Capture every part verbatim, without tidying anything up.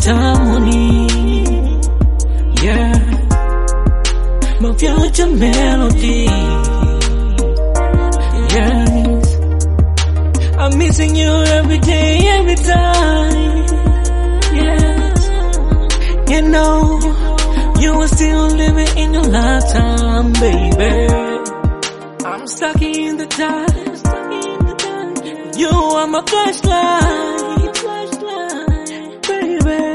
harmony. Yeah, my future melody. Yes, I'm missing you every day, every time. Yes, you know, you are still living in your lifetime, baby. I'm stuck in the dark. You are my flashlight, baby.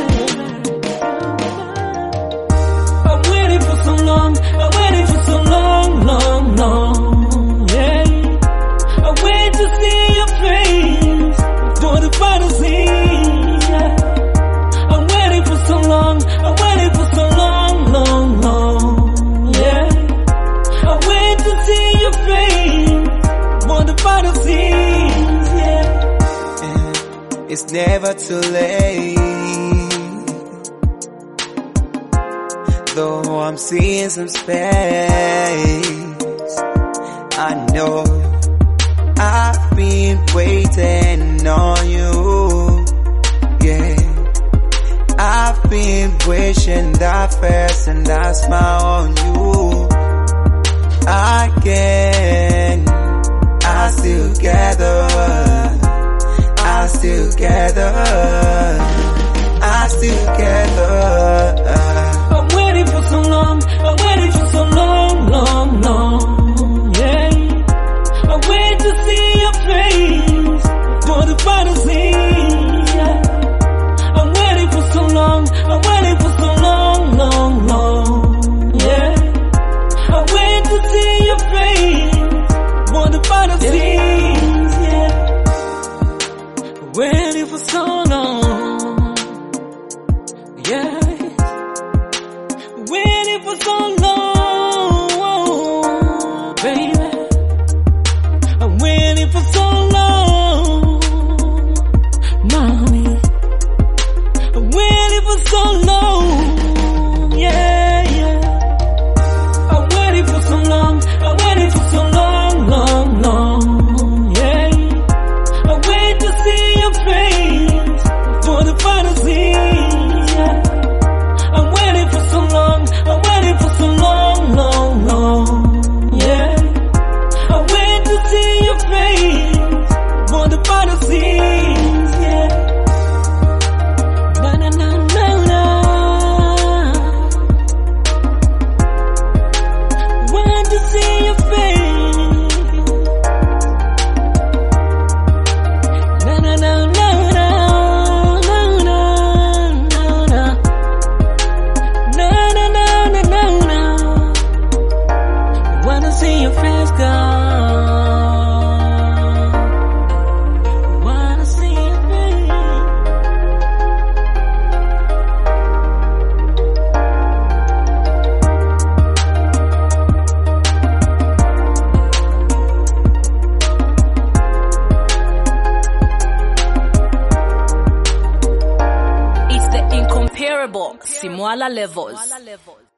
I'm waiting for so long, I'm waiting for so long, long, long, yeah. I wait to see your face for the final scene, yeah. I'm waiting for so long, I'm waiting for so long, long, long, yeah. I wait to see your face for the final scene. It's never too late. Though I'm seeing some space, I know I've been waiting on you. Yeah, I've been wishing that face and that smile on you. Again, I still gather. I still gather, I still gather. I'm waiting for so long, I'm waiting for so long, long, long, yeah. I wait to see your face for the final scene, yeah. I'm waiting for so long, I'm waiting for so long, long, long, yeah. I wait to see your face for the final scene, yeah. Waiting for so long, yeah. Waiting for so long, baby. I'm waiting for so long, mommy. I'm waiting for so long, yeah, yeah. I'm waiting for so long, I'm waiting for so long, long, long, yeah. I wait to see your face for the final scene, yeah. I'm waiting for so long, I'm waiting for so long, long, long, yeah. I wait to see your face for the final scene, yeah. Na na na na na. Want to see your face. Na na na na na na na na na na na na na na. Wanna see your face, girl. Wanna see your face. It's the incomparable Simwala Levels.